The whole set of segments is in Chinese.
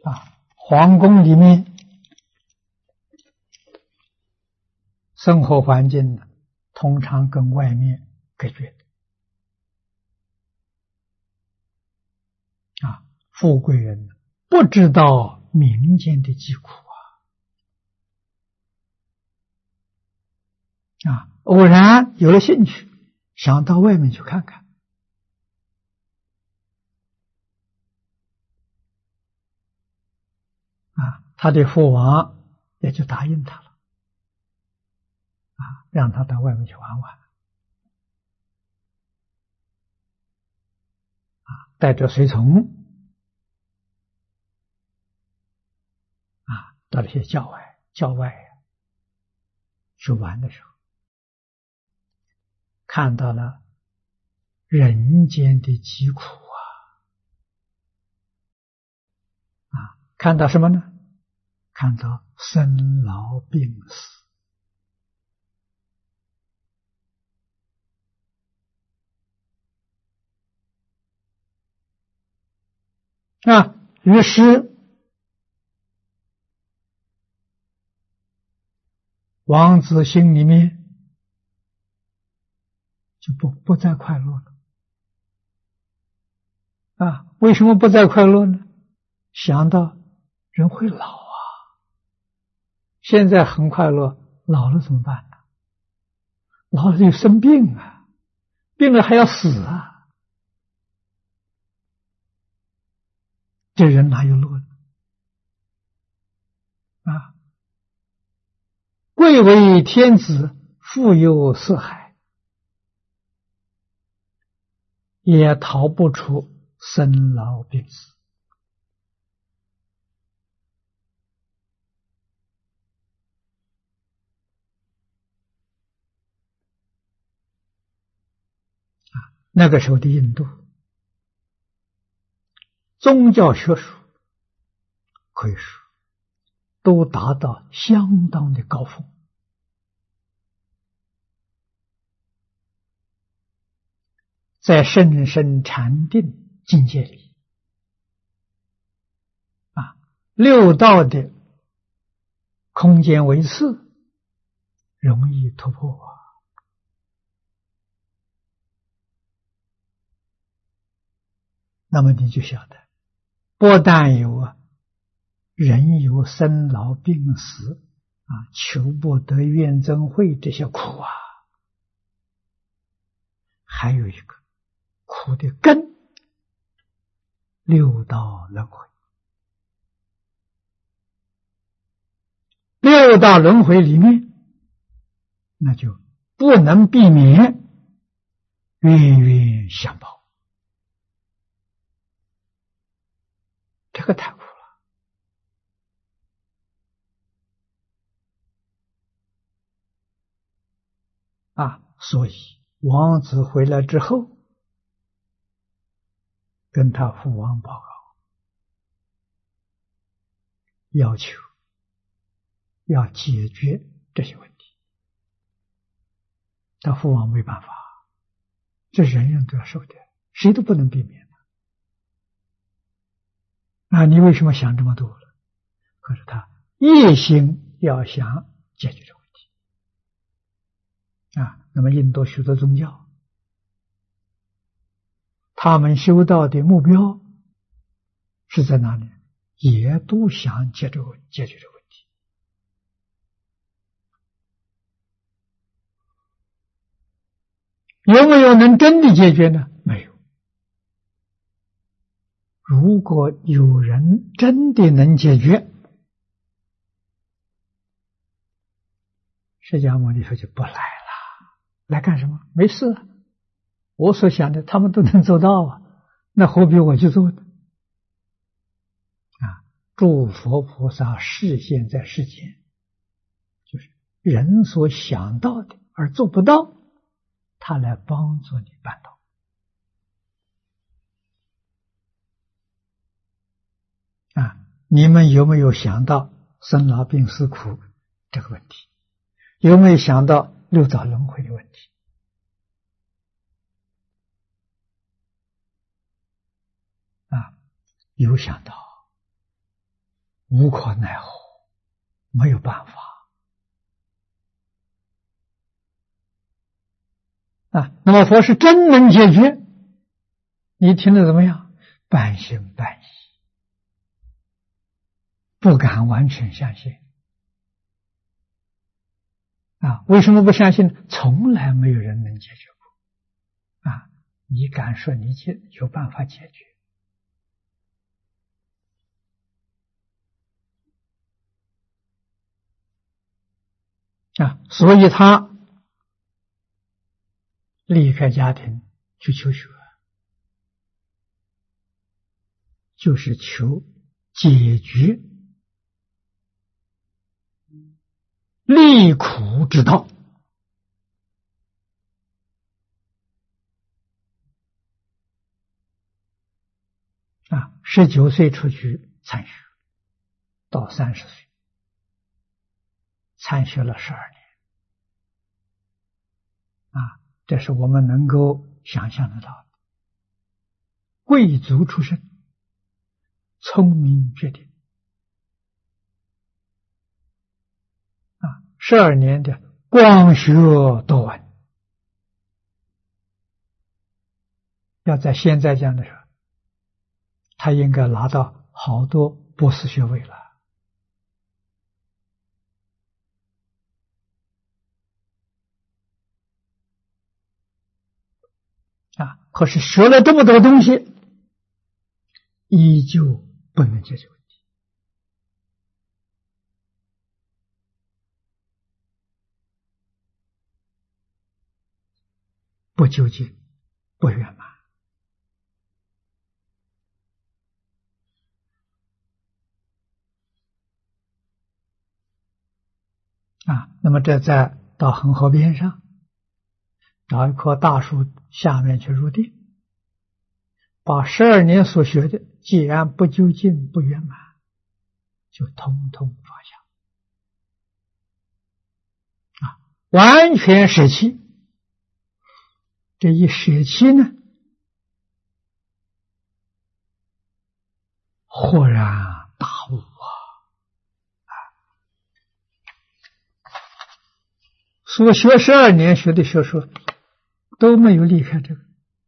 皇宫里面生活环境呢，通常跟外面隔绝的富贵人不知道民间的疾苦偶然有了兴趣，想到外面去看看他的父王也就答应他了让他到外面去玩玩带着随从到了些郊外去玩的时候，看到了人间的疾苦看到什么呢？看到生老病死于是王子心里面就不再快乐了为什么不再快乐呢？想到人会老现在很快乐，老了怎么办呢？老了就生病病了还要死这人哪有乐呢？贵为天子，富有四海，也逃不出生老病死那个时候的印度宗教学术可以说都达到相当的高峰在甚深禅定境界里六道的空间维次容易突破那么你就晓得不但有人有生老病死求不得怨憎会这些苦还有一个苦的根六道轮回六道轮回里面那就不能避免冤冤相报这个太苦了所以王子回来之后跟他父王报告要求要解决这些问题他父王没办法这人人都要受的谁都不能避免你为什么想这么多了可是他一心要想解决这个问题那么印度许多宗教他们修道的目标是在哪里也都想解决这个问题有没有能真的解决呢？没有如果有人真的能解决释迦牟尼佛就不来了来干什么？没事我所想的他们都能做到那何必我去做呢？诸佛菩萨示现在世间就是人所想到的而做不到他来帮助你办到你们有没有想到生老病死苦这个问题？有没有想到六道轮回的问题？有想到无可奈何，没有办法啊。那么佛是真能解决，你听得怎么样？半信半疑，不敢完全相信啊。为什么不相信？从来没有人能解决过啊。你敢说你有办法解决啊？所以他离开家庭去求学，就是求解决离苦之道啊。19岁出去参学，到30岁参学了12年啊，这是我们能够想象得到的。贵族出身，聪明绝顶啊，12年的光学多闻。要在现在讲的时候，他应该拿到好多博士学位了啊！可是学了这么多东西，依旧不能解决问题，不究竟，不圆满啊！那么这在到恒河边上找一棵大树下面去入定，把12年所学的，既然不究竟不圆满，就通通放下啊，完全舍弃。这一舍弃呢，豁然大悟所学12年学的学说都没有离开这个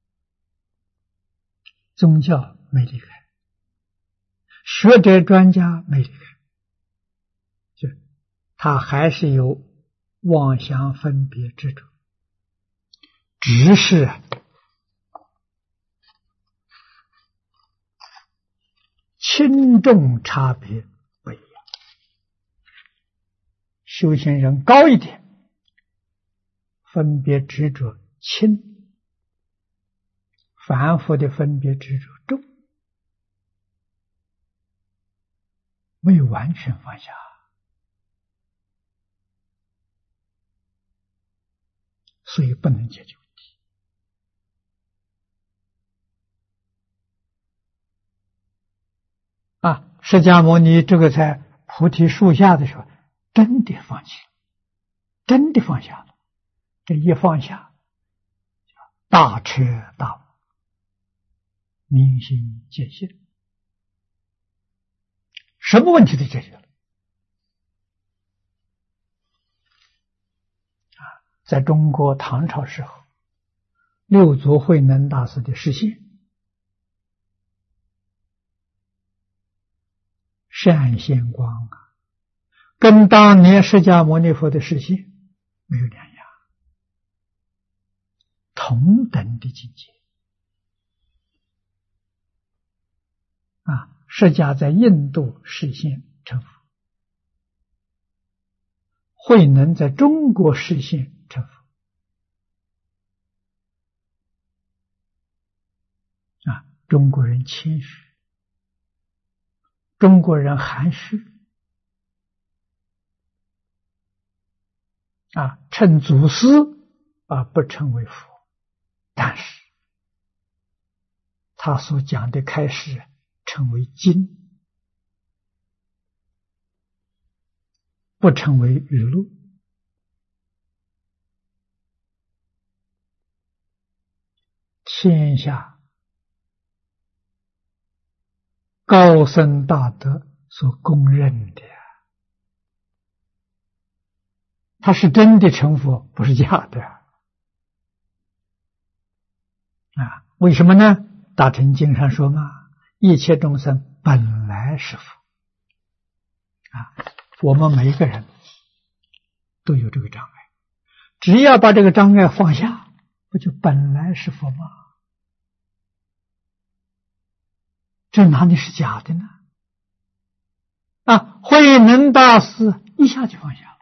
宗教，没离开学者专家，没离开，就他还是有妄想分别执着，只是轻重差别不一样。修行人高一点，分别执着轻，反复的分别执着重，没有完全放下，所以不能解决问题啊。释迦牟尼这个在菩提树下的时候，真的放弃了，真的放下了。这一放下，大彻大悟，明心见性，什么问题都解决了啊！在中国唐朝时候，六祖慧能大师的示现，善现光啊，跟当年释迦牟尼佛的示现没有两样，同等的境界啊！释迦在印度示现成佛，慧能在中国示现成佛啊！中国人谦虚，中国人含蓄啊，称祖师啊，不称为佛，但是他所讲的开示称为经，不称为语录。天下高僧大德所公认的，他是真的成佛，不是假的啊！为什么呢？大乘经上说嘛，一切众生本来是佛啊，我们每一个人都有这个障碍，只要把这个障碍放下，不就本来是佛吗？这哪里是假的呢？啊，慧能大师一下就放下了。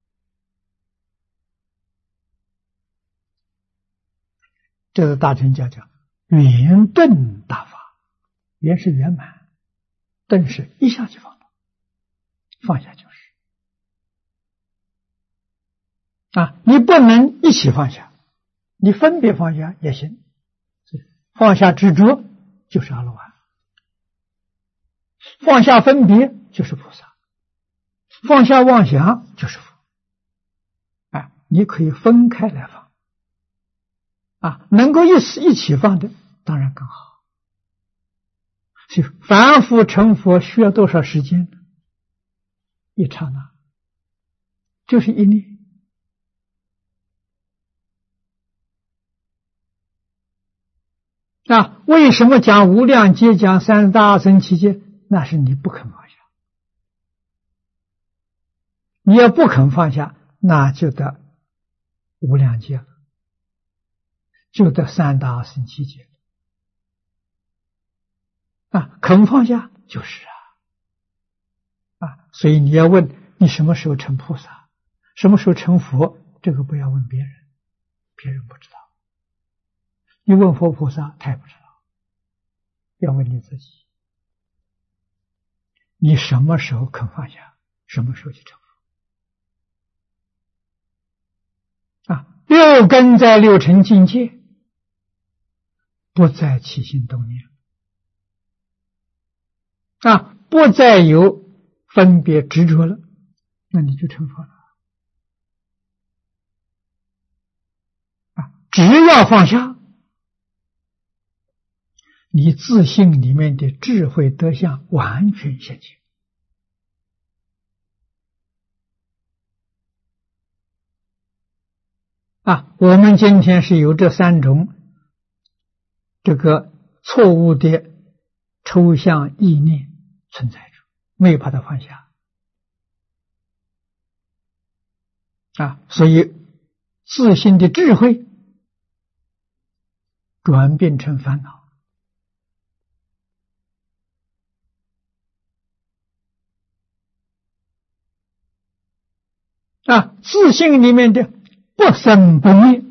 这个大乘叫圆顿大法，圆是圆满，顿是一下就放了，放下就是啊，你不能一起放下，你分别放下也行，放下执着就是阿罗汉，放下分别就是菩萨，放下妄想就是佛啊，你可以分开来放啊，能够一起放的当然更好。所以凡夫成佛需要多少时间？一刹那，就是一念啊。为什么讲无量劫，讲三十大阿僧祇劫？那是你不肯放下，你要不肯放下，那就得无量劫了，就得三大阿僧祇劫啊！肯放下就是啊！所以你要问你什么时候成菩萨，什么时候成佛，这个不要问别人，别人不知道。你问佛菩萨，他也不知道，要问你自己。你什么时候肯放下，什么时候就成佛啊！六根在六尘境界，不再起心动念啊，不再有分别执着了，那你就成佛了啊！只要放下，你自性里面的智慧德相完全现前啊！我们今天是有这三种这个错误的抽象意念存在着，没有把它放下啊！所以自性的智慧转变成烦恼啊，自性里面的不生不灭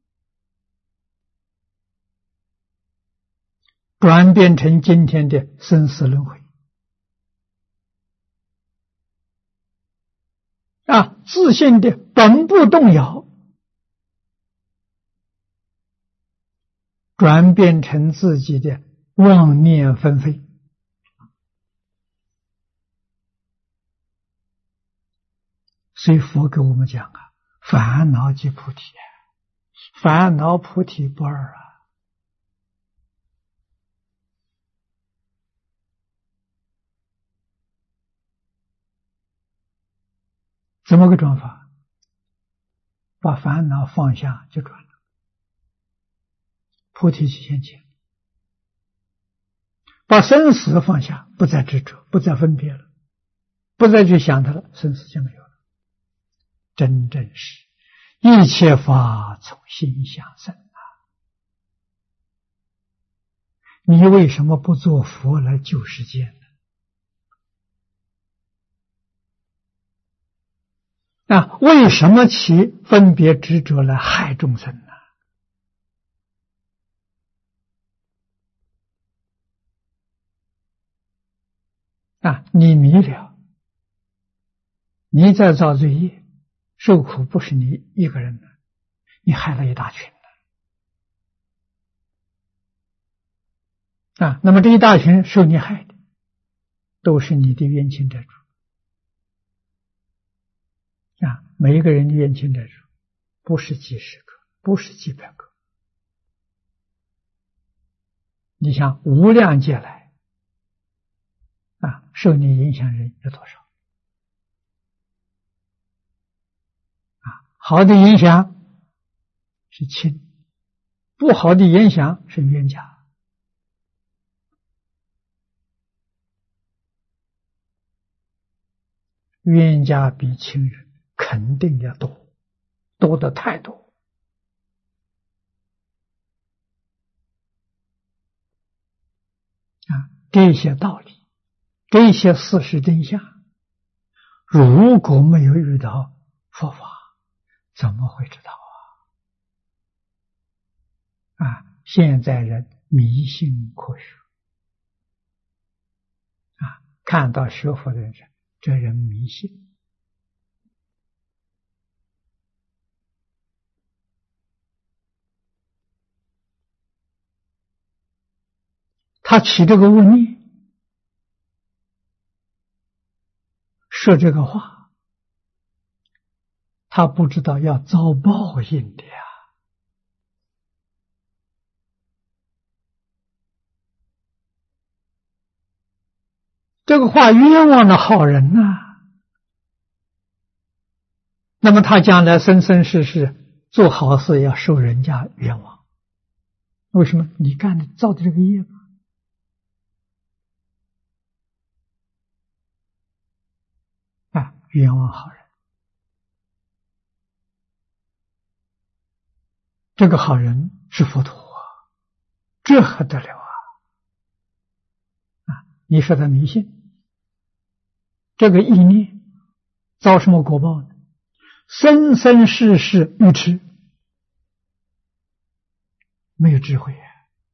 转变成今天的生死轮回啊，自性的本不动摇转变成自己的妄念纷飞所以佛给我们讲啊，烦恼即菩提烦恼菩提不二啊。怎么个转法？把烦恼放下就转了，菩提就现前。把生死放下，不再执着，不再分别了，不再去想它了，生死就没有了。真正是一切法从心想生啊！你为什么不做佛来救世界呢？啊，为什么起分别执着来害众生呢？啊，你迷了，你在造罪业，受苦不是你一个人的，你害了一大群的啊。那么这一大群受你害的，都是你的冤亲债主啊。每一个人的冤亲债主，不是几十个，不是几百个。你想无量劫来啊， 受你影响人有多少？好的影响是亲，不好的影响是冤家。冤家比亲人肯定要多，多的太多。这些道理，这些事实真相，如果没有遇到佛法，怎么会知道现在人迷信科学看到学佛的人，这人迷信。他起这个恶念，说这个话，他不知道要遭报应的呀。这个话冤枉了好人那么他将来生生世世做好事要受人家冤枉。为什么？你干的造的这个业吧。冤枉好人。这个好人是佛陀这还得了你说他迷信，这个意念遭什么果报呢？生生世世愚痴，没有智慧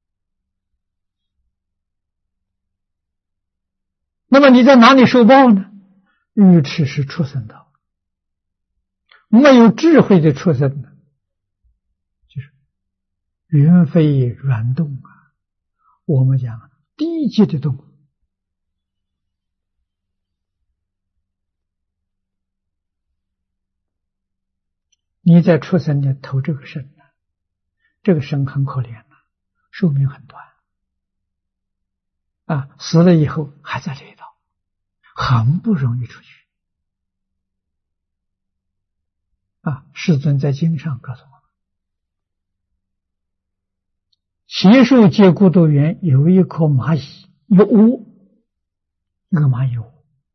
那么你在哪里受报呢？愚痴是畜生道，没有智慧的畜生呢，就是云飞软动我们讲低级的动物。你在畜生里投这个生这个生很可怜寿命很短死了以后还在这一道，很不容易出去世尊在经上告诉我们，邪兽界孤独园有一颗蚂蚁，有窝，一个蚂蚁窝。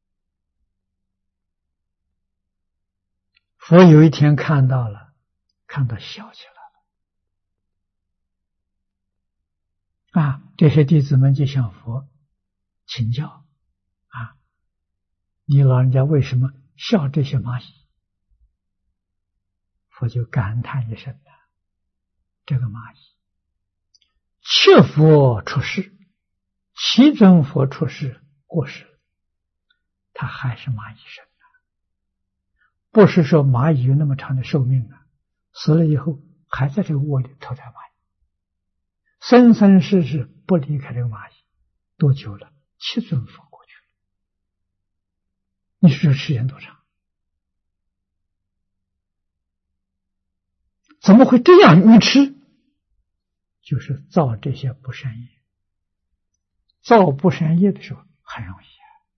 佛有一天看到笑起来了这些弟子们就向佛请教你老人家为什么笑这些蚂蚁？佛就感叹一声这个蚂蚁切佛出世，其尊佛出世过世，他还是蚂蚁身不是说蚂蚁有那么长的寿命死了以后还在这个窝里投胎蚂蚁，生生世世不离开这个蚂蚁，多久了？七尊佛过去了，你说这时间多长？怎么会这样愚痴？就是造这些不善业。造不善业的时候很容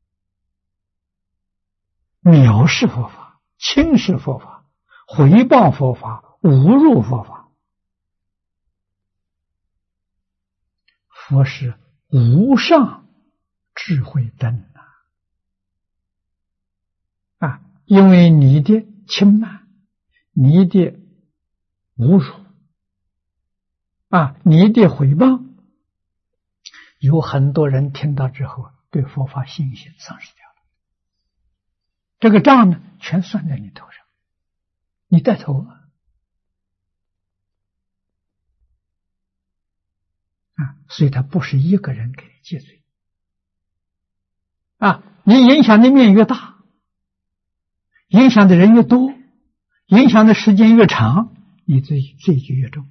易藐视佛法，轻视佛法，毁谤佛法，侮辱佛法。佛是无上智慧灯因为你的轻慢，你的侮辱你的毁谤，有很多人听到之后对佛法信心丧失掉了，这个账呢全算在你头上，你带头所以他不是一个人给你戒罪你影响的面越大，影响的人越多，影响的时间越长，你罪就越重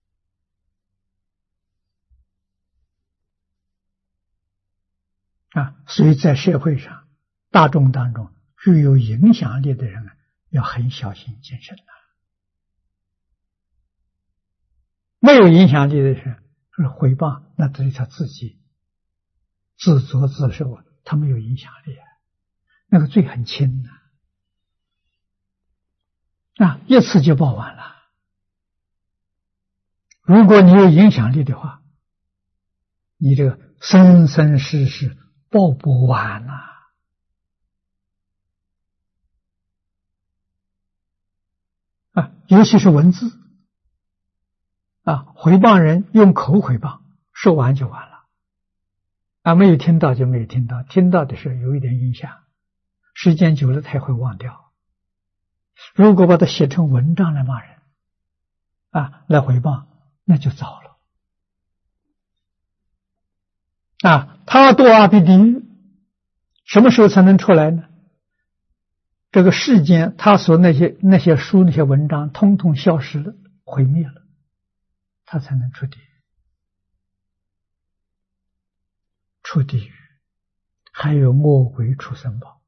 所以在社会上大众当中具有影响力的人要很小心谨慎没有影响力的人是毁谤，那对他自己自作自受他没有影响力啊，那个罪很轻一次就报完了。如果你有影响力的话，你这个生生世世报不完尤其是文字诽谤人用口诽谤，说完就完了没有听到就没有听到，听到的时候有一点影响，时间久了他会忘掉。如果把它写成文章来骂人来诽谤，那就糟了他堕阿鼻地狱，什么时候才能出来呢？这个世间他所那些书那些文章通通消失了，毁灭了，他才能出地狱。出地狱还有恶鬼畜生报，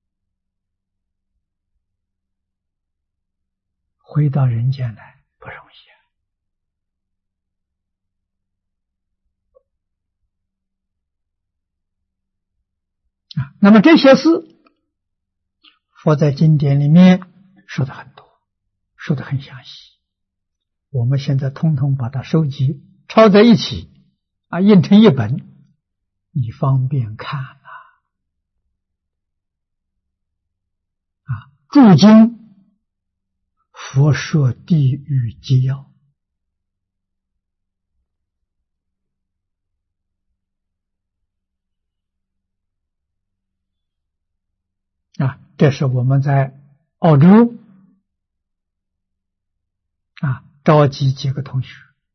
回到人间来不容易那么这些事佛在经典里面说的很多，说的很详细，我们现在通通把它收集抄在一起印成一本，以方便看注经佛说地狱纪要这是我们在澳洲召集几个同学，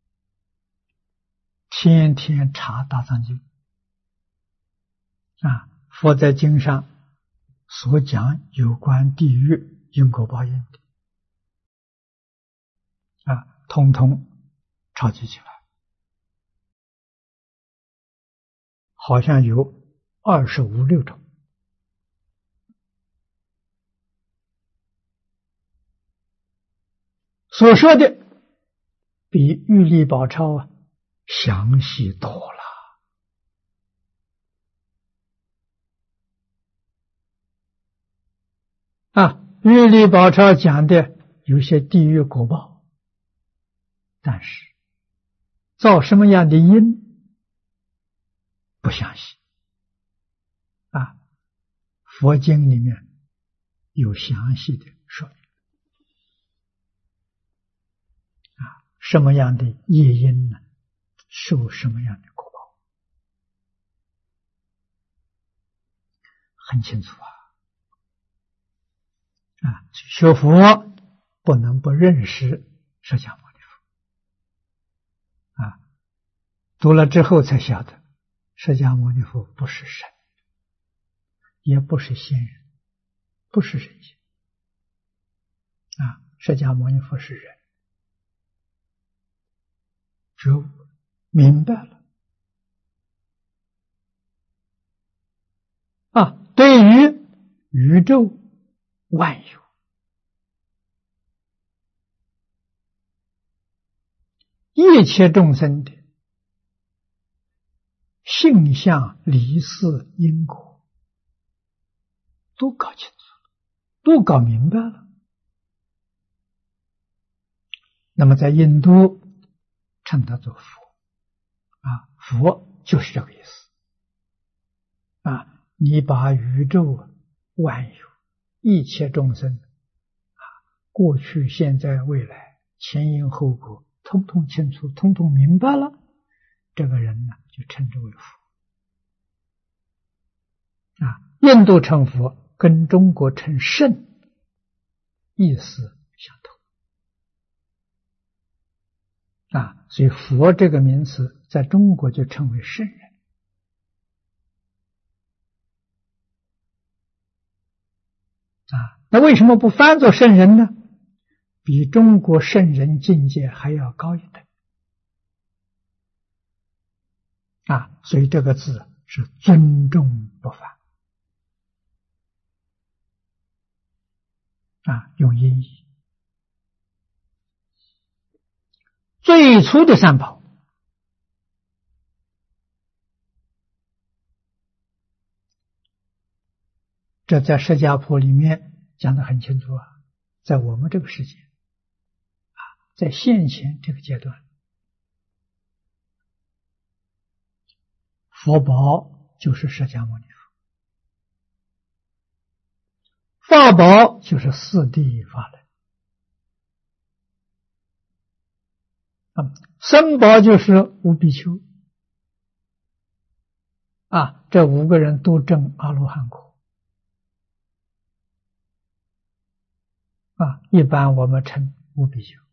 天天查大藏经佛在经上所讲有关地狱因果报应的统统抄集起来，好像有25、26种。所说的比玉历宝钞详细多了玉历宝钞讲的有些地狱果报，但是造什么样的因不详细佛经里面有详细的说明什么样的业因呢，受什么样的果报，很清楚学佛不能不认识释迦牟尼佛读了之后才晓得释迦牟尼佛不是神，也不是仙人，不是神仙释迦牟尼佛是人，觉悟明白了对于宇宙万有一切众生的性相离事因果都搞清楚了，都搞明白了。那么在印度称它做佛佛就是这个意思你把宇宙万有一切众生过去现在未来前因后果通通清楚，通通明白了，这个人呢就称之为佛印度称佛跟中国称圣意思相同所以佛这个名词在中国就称为圣人那为什么不翻作圣人呢？比中国圣人境界还要高一等所以这个字是尊重不凡用音译最初的三宝这在释迦谱里面讲得很清楚啊，在我们这个世界啊，在现前这个阶段，佛宝就是释迦牟尼佛，法宝就是四谛法轮啊，僧宝就是五比丘啊，这5个人都证阿罗汉果啊，一般我们称五比丘，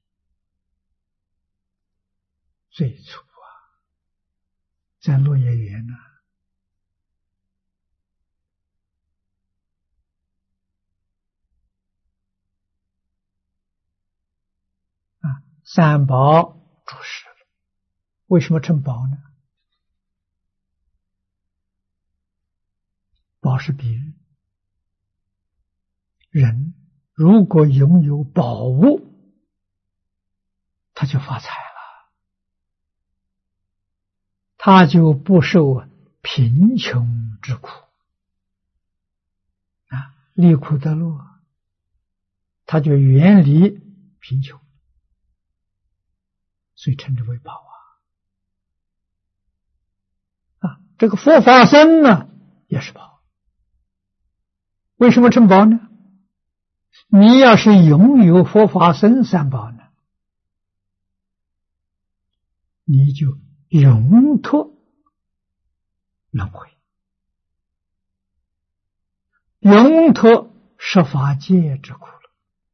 最初啊，在落叶园呢。三宝出世了，为什么称宝呢？宝是比喻，人如果拥有宝物，他就发财了，他就不受贫穷之苦啊，离苦得乐，他就远离贫穷，所以称之为宝啊。这个佛法僧呢也是宝，为什么称宝呢？你要是拥有佛法僧三宝呢，你就永脱轮回，永脱十法界之苦了。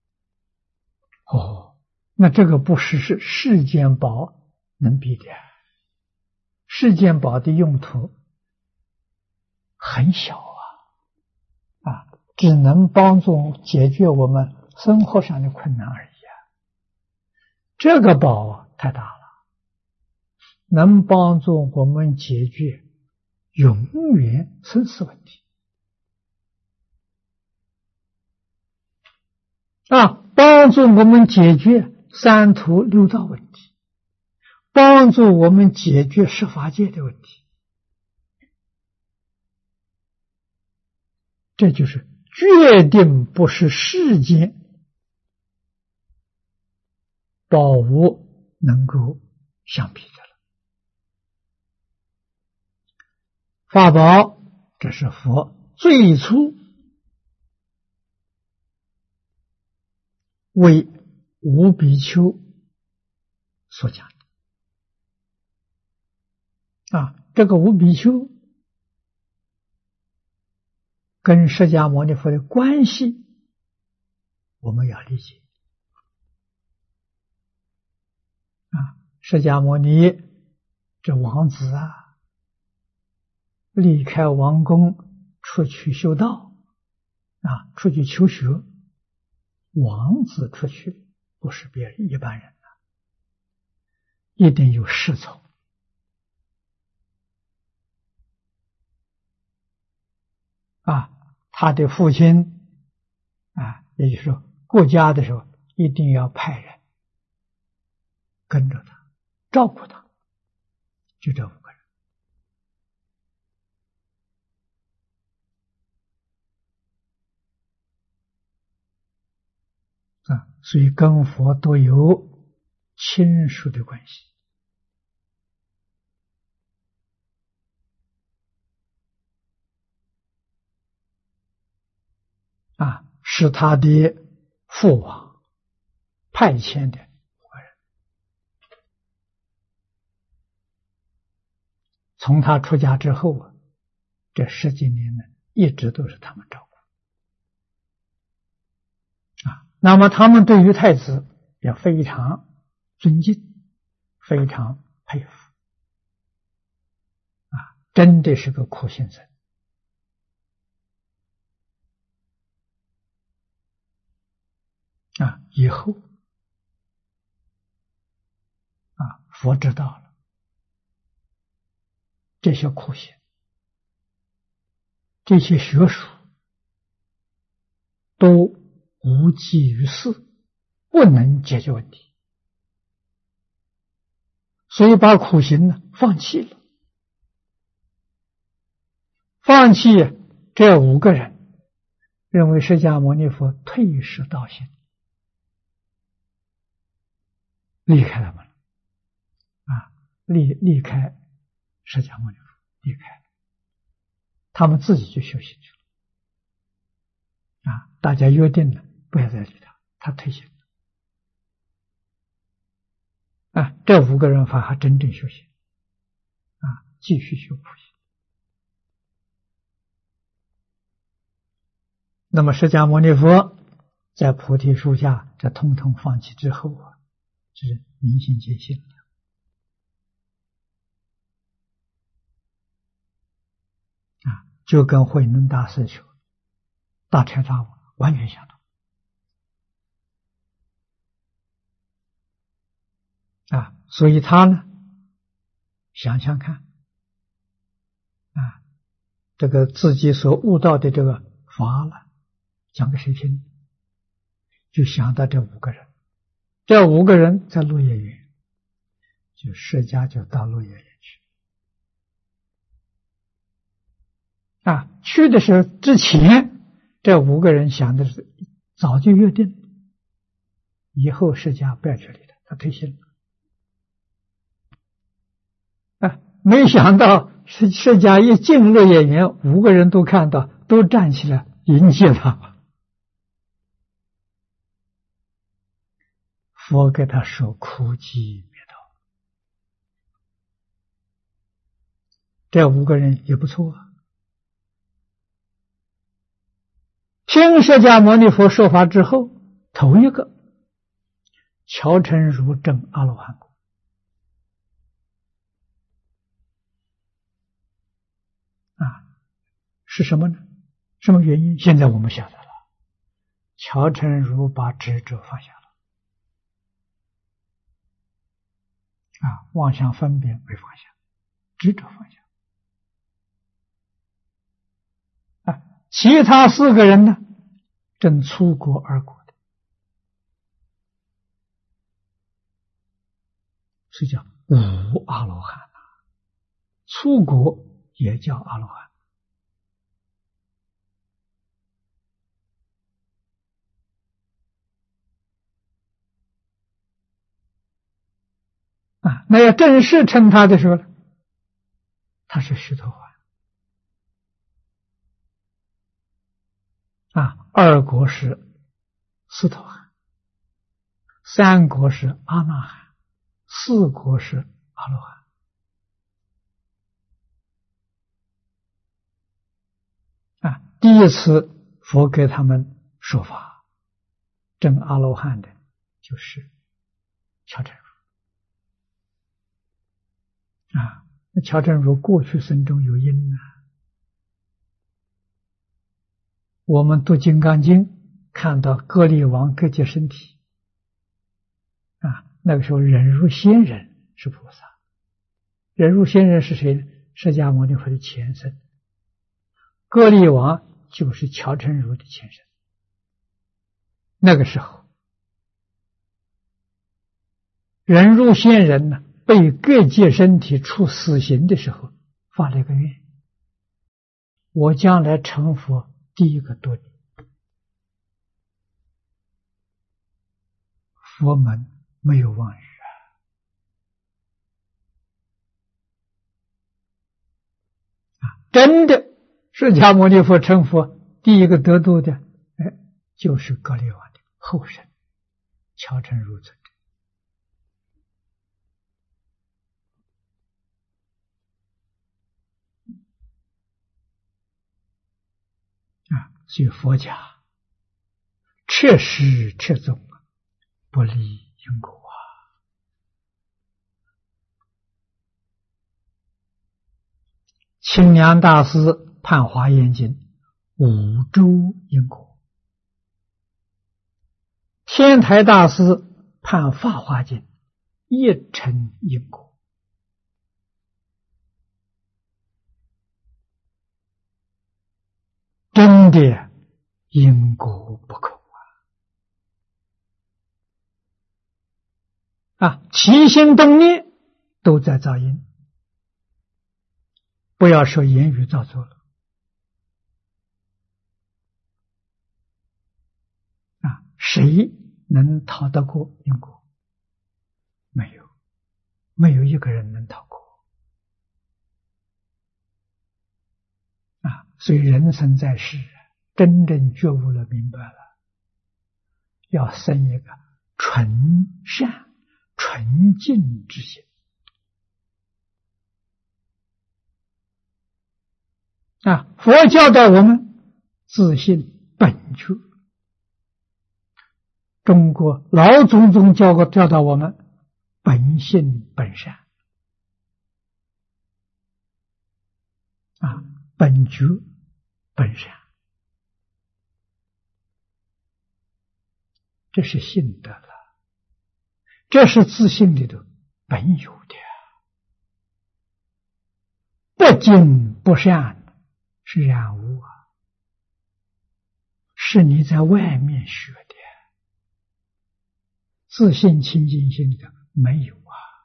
哦，那这个不是世间宝能比的，世间宝的用途很小啊，只能帮助解决我们生活上的困难而已啊。这个宝太大了，能帮助我们解决永远生死问题啊，帮助我们解决三途六道问题，帮助我们解决十法界的问题。这就是决定不是世间宝物能够相比的了。法宝，这是佛最初为五比丘所讲的啊，这个五比丘跟释迦牟尼佛的关系我们要理解啊。释迦牟尼这王子啊，离开王宫出去修道啊，出去求学，王子出去不是别人一般人一定有侍从啊，他的父亲啊，也就是说过家的时候一定要派人跟着他，照顾他，就这5个人啊，所以跟佛都有亲属的关系啊，是他的父王派遣的5个人，从他出家之后啊，这10几年呢，一直都是他们照顾啊。那么他们对于太子也非常尊敬，非常佩服啊，真的是个苦行僧啊。以后啊，佛知道了这些苦行，这些学术都无济于事，不能解决问题，所以把苦行呢放弃了，放弃这5个人认为释迦牟尼佛退失道心，离开了门离开释迦牟尼佛，离开，他们自己去修行去了大家约定了，不要再理他退行了这5个人还真正修行继续修菩提。那么释迦牟尼佛在菩提树下这通通放弃之后就是明心见性了就跟慧能大师说大彻大悟完全相同所以他呢想想看这个自己所悟到的这个法了讲给谁听？就想到这5个人，这5个人在鹿野园，就释迦就到鹿野园去去的时候之前，这5个人想的是早就约定，以后释迦不要去理他退休了没想到释迦一进鹿野园，5个人都看到，都站起来迎接他。佛给他说苦集灭道，这5个人也不错听释迦牟尼佛说法之后，头一个乔成如证阿罗汉果是什么呢？什么原因？现在我们晓得了，乔成如把执着放下了妄想分别没放下，执着放下其他4个人呢，正出国而果的，所以叫无阿罗汉出国也叫阿罗汉那要正式称他的时候，他是须陀洹2国是斯陀含，3国是阿那含，4国是阿罗汉第一次佛给他们说法证阿罗汉的就是乔成如那乔成如过去生中有因我们读《金刚经》看到歌利王各界身体那个时候忍辱仙人是菩萨，忍辱仙人是谁呢？释迦牟尼佛的前身，歌利王就是乔成如的前身。那个时候忍辱仙人呢，被各界身体处死刑的时候发了一个愿，我将来成佛第一个度你。佛门没有妄语真的释迦牟尼佛成佛第一个得度的就是歌利王的后生乔成如尊者所以佛家彻实彻宗不离因果清凉大师判华严经5周因果，天台大师判法华经1尘因果。真的因果不空起心动念都在造因，不要说言语造作了谁能逃得过因果？没有，没有一个人能逃过。所以人生在世，真正觉悟了、明白了，要生一个纯善、纯净之心。佛教导我们自信本觉，中国老祖宗教导我们本性本善。本觉本善，这是性德了，这是自信里头本有的。不净不善是染污是你在外面学的，自信清净心里头没有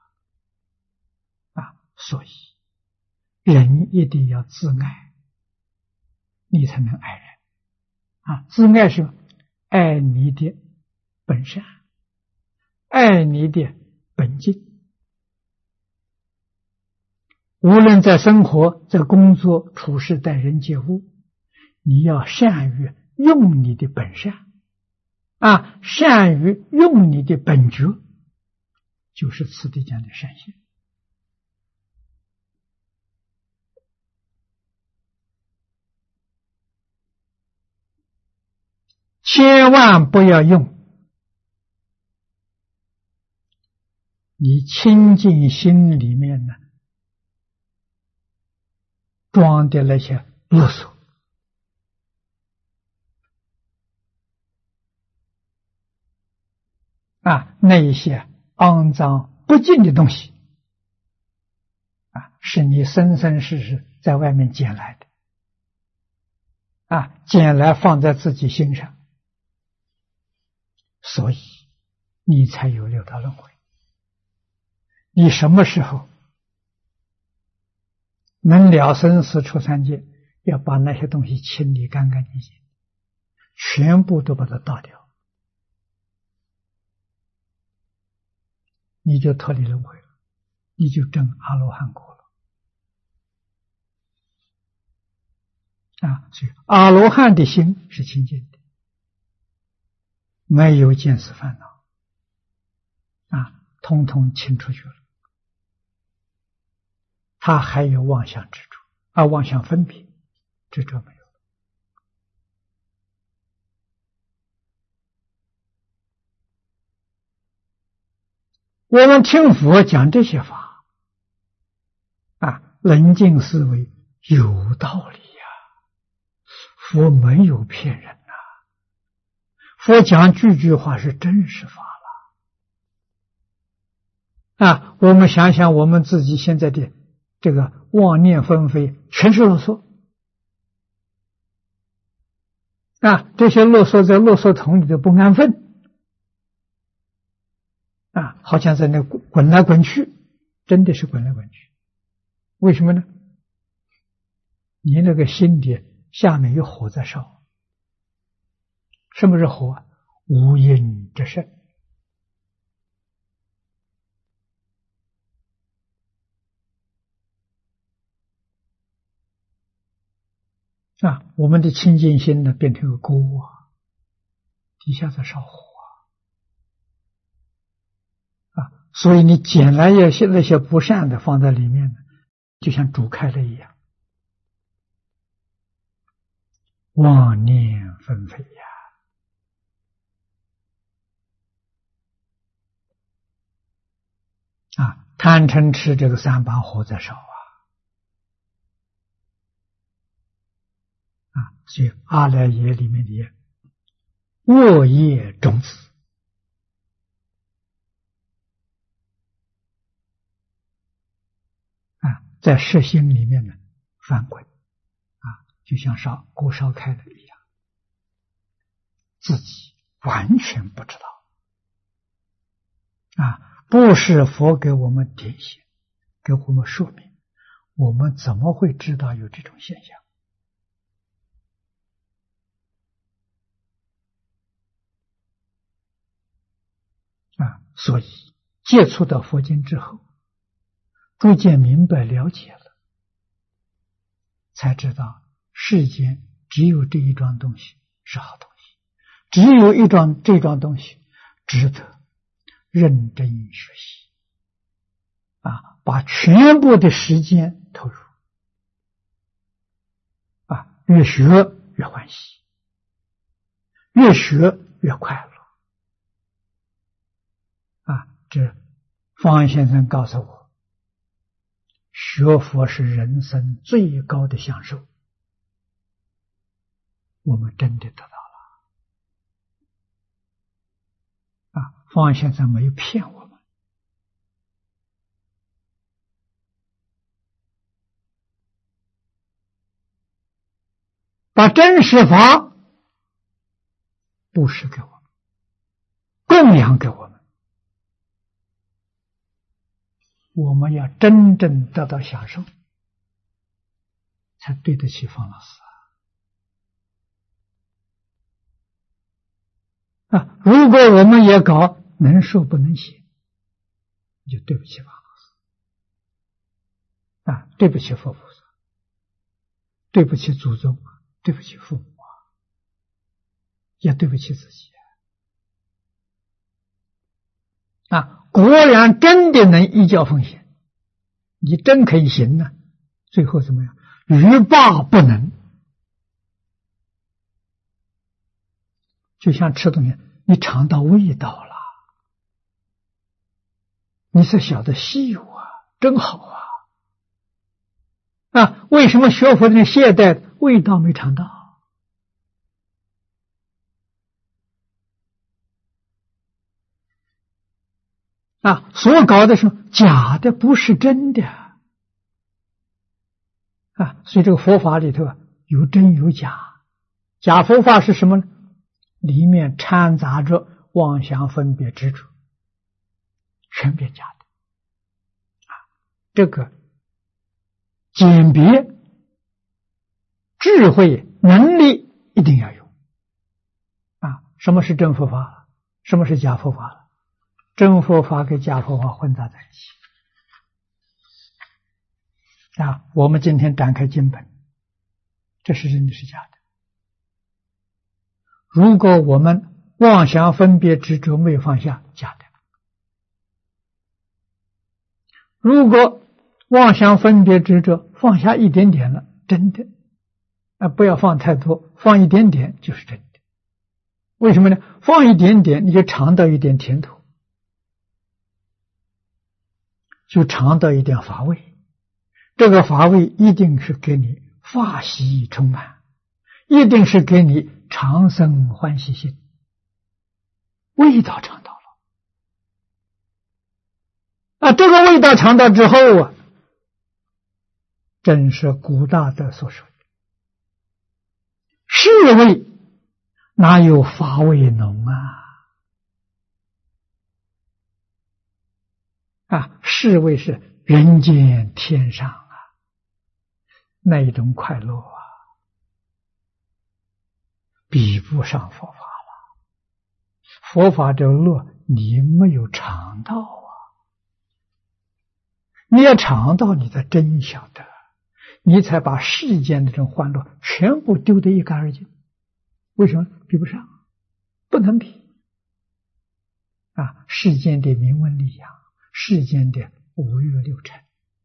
所以人一定要自爱，你才能爱人。自爱是爱你的本善，爱你的本净。无论在生活、在工作、处事、待人接物，你要善于用你的本善，善于用你的本觉，就是此地讲的善行。千万不要用你清净心里面呢装的那些啰嗦那一些肮脏不净的东西是你生生世世在外面捡来的捡来放在自己心上，所以你才有六道轮回。你什么时候能了生死出三界，要把那些东西清理干干净净，全部都把它倒掉，你就脱离轮回了，你就证阿罗汉果了。所以阿罗汉的心是清净的，没有见思烦恼通通清出去了。他还有妄想执着妄想分别执着没有。我们听佛讲这些法冷静思维有道理佛没有骗人佛讲句句话是真实法了我们想想我们自己现在的这个妄念纷飞，全是啰嗦这些啰嗦在啰嗦桶里的不安分好像在那滚来滚去，真的是滚来滚去。为什么呢？你那个心底下面有火在烧。什么是火？无因之盛我们的清净心呢，变成个锅底下在烧火所以你捡来那些不善的放在里面呢，就像煮开了一样，妄念纷飞贪嗔痴这个三把火在烧所以阿赖耶里面的恶业种子在实心里面呢翻滚就像锅烧开了一样，自己完全不知道不是佛给我们点醒，给我们说明，我们怎么会知道有这种现象所以接触到佛经之后，逐渐明白了解了，才知道世间只有这一桩东西是好东西，只有这桩东西值得认真学习把全部的时间投入越学越欢喜，越学越快乐这方安先生告诉我，学佛是人生最高的享受，我们真的得到了方安先生没有骗我们。把真实法布施给我们，供养给我们，我们要真正得到享受，才对得起方老师如果我们也搞能说不能写，就对不起方老师对不起佛菩萨，对不起祖宗，对不起父母也对不起自己果然真的能依教奉行，你真可以行呢，最后怎么样？欲罢不能。就像吃东西，你尝到味道了，你才晓得稀有真好为什么学佛的人懈怠？味道没尝到所搞的是假的，不是真的所以这个佛法里头有真有假。假佛法是什么呢？里面掺杂着妄想分别执着，全变假的这个鉴别智慧能力一定要有什么是真佛法，什么是假佛法了？真佛法跟假佛法混杂在一起我们今天展开经本，这是真的是假的？如果我们妄想分别执着没有放下，假的；如果妄想分别执着放下一点点了，真的不要放太多，放一点点就是真的。为什么呢？放一点点你就尝到一点甜头，就尝到一点法味，这个法味一定是给你法喜充满，一定是给你长生欢喜心，味道尝到了这个味道尝到之后正是古大德所说的是味哪有法味浓是味是人间天上那一种快乐比不上佛法了。佛法这个乐你没有尝到你要尝到，你才真晓得，你才把世间的这种欢乐全部丢得一干二净。为什么？比不上，不能比世间的名闻利养，世间的五欲六尘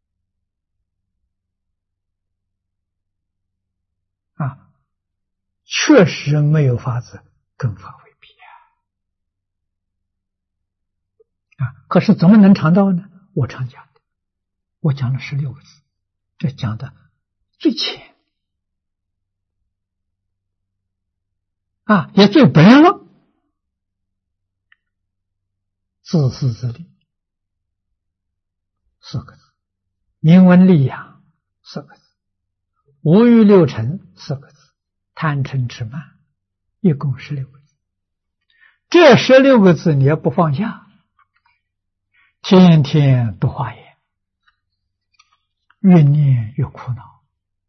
确实没有法子跟法为比可是怎么能尝到呢？我常讲的，我讲了16个字，这讲的最浅也最本了。自私自利4个字，名闻利养4个字，五欲六尘4个字，贪嗔痴慢，一共16个字。这16个字你要不放下，天天读华严，越念越苦恼，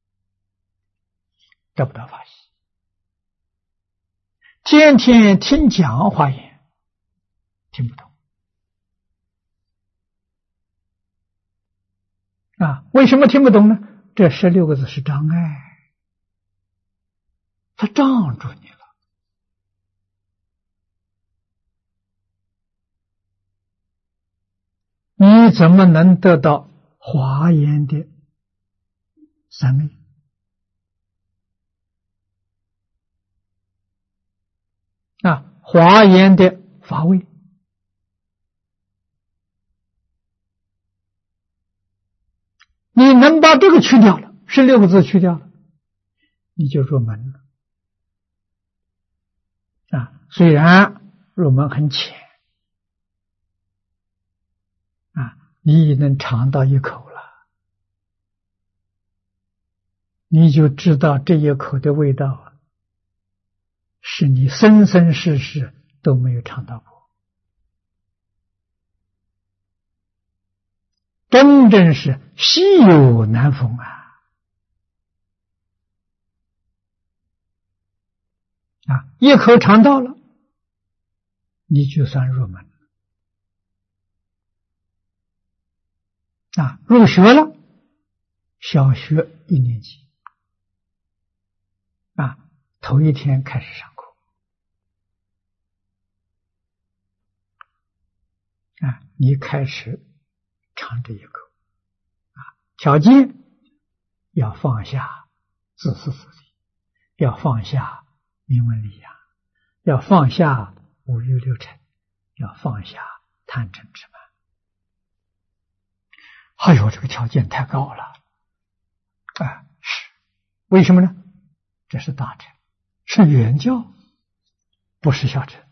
得不到法喜。天天听讲华严，听不懂， 为什么听不懂呢？这16个字是障碍，它障住你了。你怎么能得到华严的三昧？华严的法位？你能把这个去掉了，16个字去掉了，你就入门了。虽然入门很浅，你能尝到一口了，你就知道这一口的味道是你生生世世都没有尝到过，真正是稀有难逢一口尝到了，你就算入门了，入学了，小学1年级头一天开始上课你开始尝这一口条件要放下自私自利，要放下名闻利养，要放下五欲六尘，要放下贪嗔痴慢。哎呦，这个条件太高了是为什么呢？这是大乘，是原教，不是小乘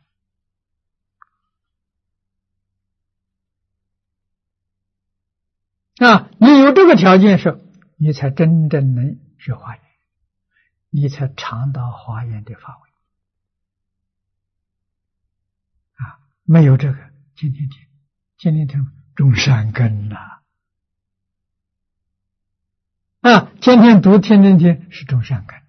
你有这个条件时，你才真正能学华严，你才尝到华严的法味没有这个，今天听种善根天天读，天天听是种善根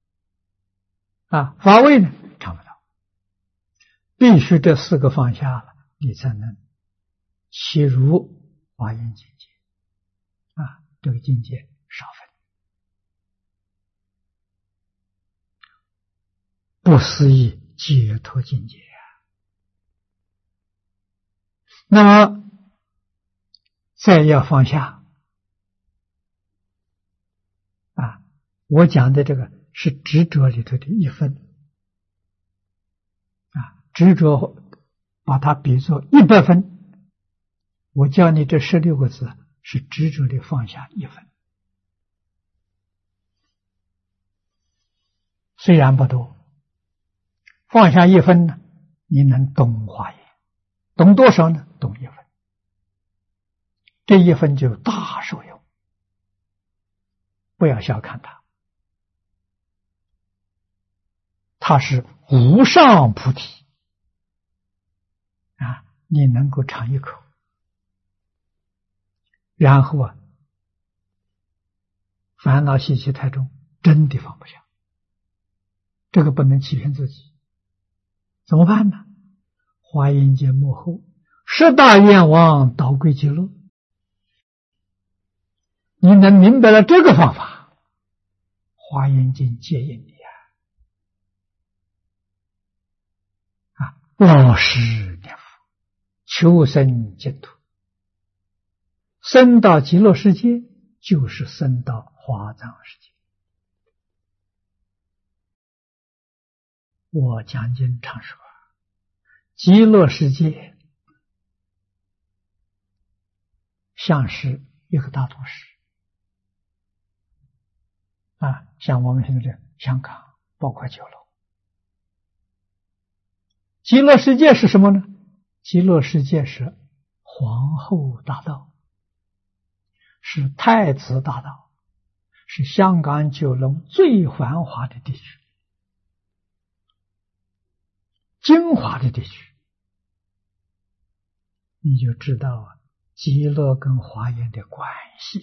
法味呢尝不到，必须这4个放下了，你才能契入华严境界这个境界少分，不思议解脱境界那么再要放下我讲的这个是执着里头的1分执着把它比作100分，我教你这16个字是执着的放下1分，虽然不多，放下1分呢，你能懂华严，懂多少呢？懂1分，这1分就大受用，不要小看它，它是无上菩提你能够尝一口，然后烦恼习气太重，真的放不下，这个不能欺骗自己，怎么办呢？华严经幕后10大愿王导归极乐，你能明白了这个方法，华严经接引你老实念佛，求生净土，生到极乐世界就是生到华藏世界。我讲经常说，极乐世界像是一个大都市像我们现在这香港，包括九龙。极乐世界是什么呢？极乐世界是皇后大道，是太子大道，是香港九龙最繁华的地区，精华的地区，你就知道极乐跟华严的关系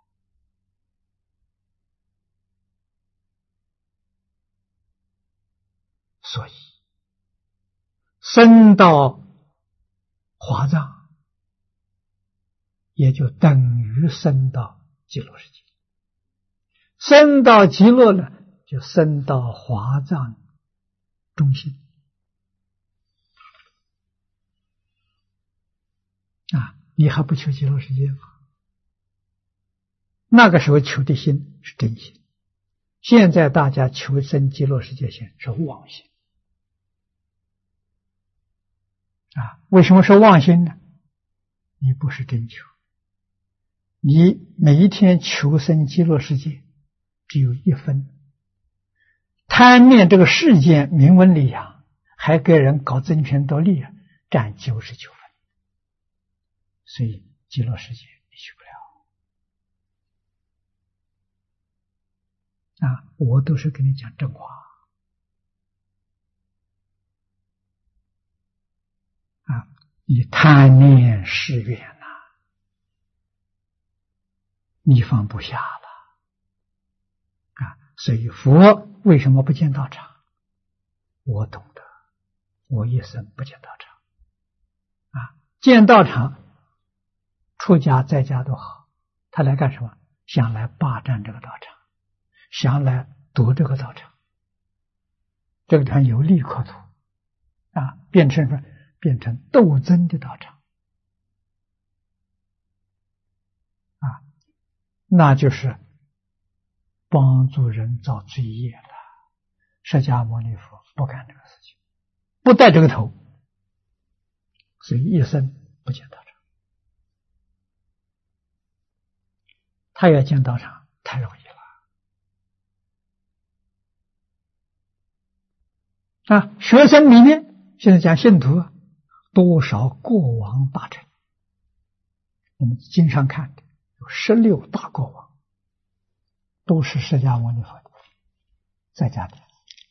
所以升到华藏也就等于升到极乐世界。升到极乐了，就升到华藏中心啊！你还不求极乐世界吗？那个时候求的心是真心，现在大家求生极乐世界心是妄心啊！为什么是妄心呢？你不是真求，你每一天求生极乐世界只有1分，贪念这个世间名闻利养，还给人搞争权夺利，占99分，所以极乐世界你去不了啊！我都是跟你讲真话啊！你贪念誓愿呐，你放不下了啊！所以佛为什么不见道场？我懂得，我一生不见道场啊！见道场，出家在家都好，他来干什么？想来霸占这个道场，想来夺这个道场，这个地方有利可图啊，变成斗争的道场啊，那就是帮助人造罪业了。释迦牟尼佛不干这个事情，不带这个头，所以一生不见道场。他要见道场太容易了啊！学生里面现在讲信徒啊，多少国王大臣，我们经常看的有16大国王，都是释迦牟尼佛的在家的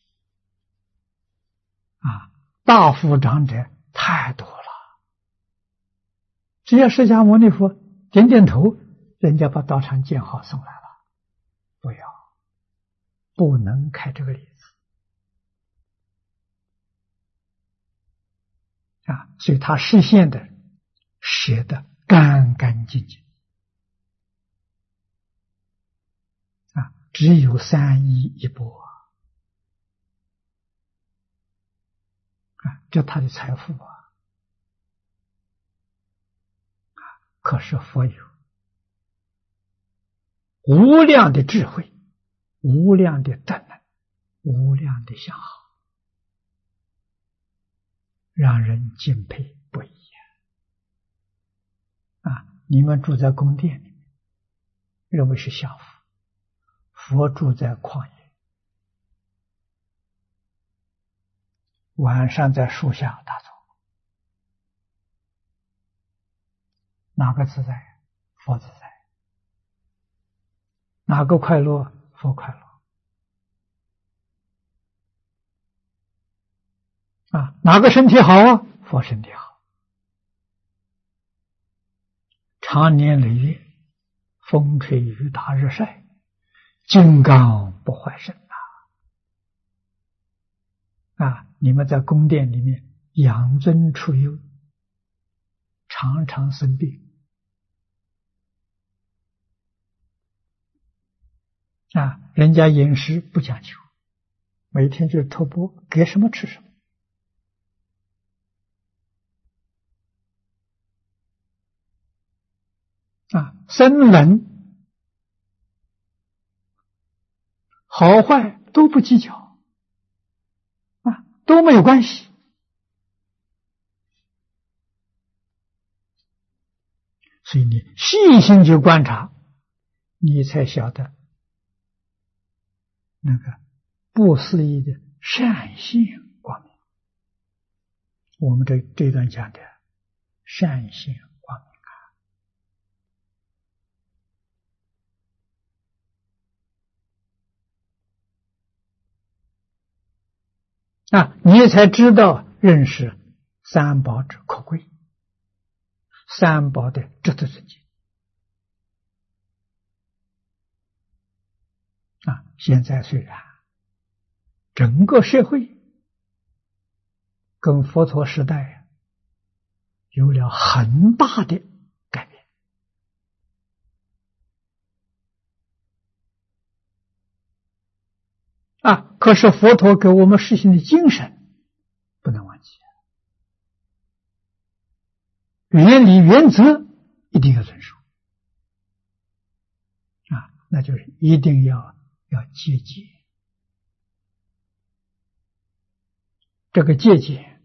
啊！大富长者太多了，只要释迦牟尼佛点点头，人家把道场建好送来了。不要，不能开这个例子啊！所以他实现的写的干干净净啊，只有3衣一钵啊，这他的财富啊！可是佛有无量的智慧，无量的德能，无量的相好，让人敬佩不已啊！你们住在宫殿里面，认为是享福，佛住在旷野，晚上在树下打坐，哪个自在？佛自在。哪个快乐？佛快乐啊！哪个身体好啊？佛身体好，常年累月，风吹雨打日晒，金刚不坏身啊！你们在宫殿里面养尊处优，常常生病啊！人家饮食不讲究，每天就托钵，给什么吃什么啊！生冷好坏都不计较啊，都没有关系。所以你细心去观察，你才晓得那个不思议的善性光明。我们这段讲的善性光明啊，你才知道认识三宝之可贵，三宝的值得尊敬啊！现在虽然整个社会跟佛陀时代有了很大的改变可是佛陀给我们实行的精神不能忘记，原理原则一定要遵守那就是一定要戒戒。这个戒戒，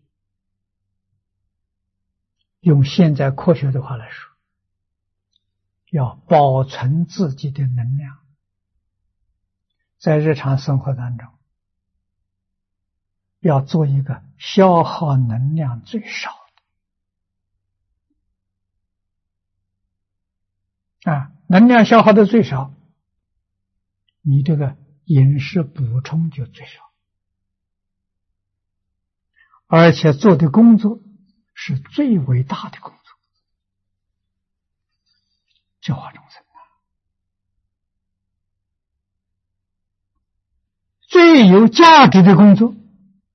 用现在科学的话来说，要保存自己的能量，在日常生活当中要做一个消耗能量最少的能量消耗的最少，你这个饮食补充就最少，而且做的工作是最伟大的工作，教化众生最有价值的工作，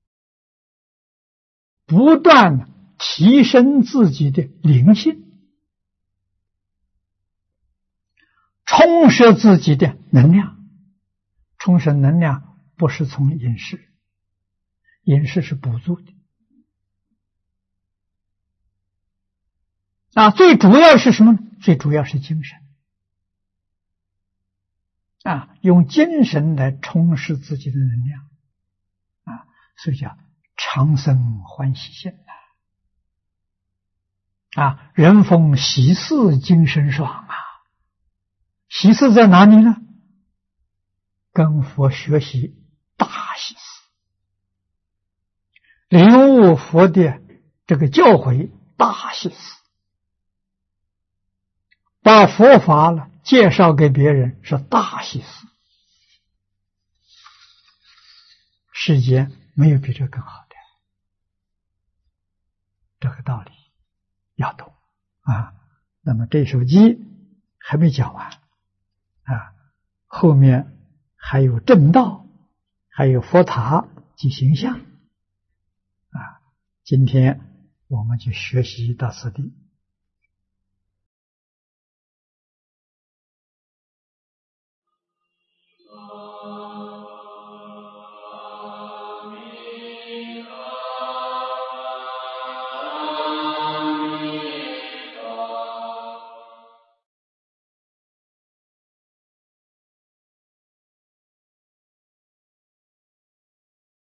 不断提升自己的灵性，充实自己的能量。充实能量不是从饮食，饮食是补助的最主要是什么呢？最主要是精神用精神来充实自己的能量所以叫长生欢喜心人逢喜事精神爽喜事在哪里呢？跟佛学习大喜事，领悟佛的这个教诲大喜事，把佛法了介绍给别人是大喜事，世间没有比这更好的，这个道理要懂那么这首偈还没讲完后面还有正道，还有佛塔及形象今天我们就学习到此地。